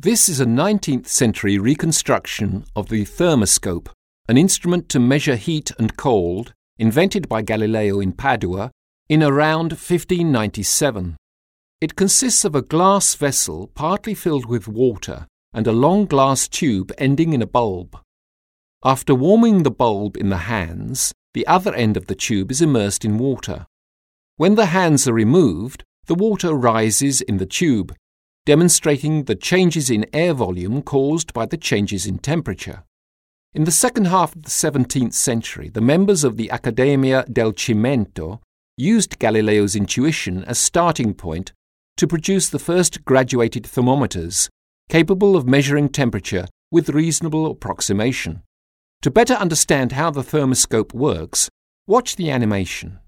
This is a 19th century reconstruction of the thermoscope, an instrument to measure heat and cold, invented by Galileo in Padua in around 1597. It consists of a glass vessel partly filled with water and a long glass tube ending in a bulb. After warming the bulb in the hands, the other end of the tube is immersed in water. When the hands are removed, the water rises in the tube, demonstrating the changes in air volume caused by the changes in temperature. In the second half of the 17th century, the members of the Accademia del Cimento used Galileo's intuition as starting point to produce the first graduated thermometers capable of measuring temperature with reasonable approximation. To better understand how the thermoscope works, watch the animation.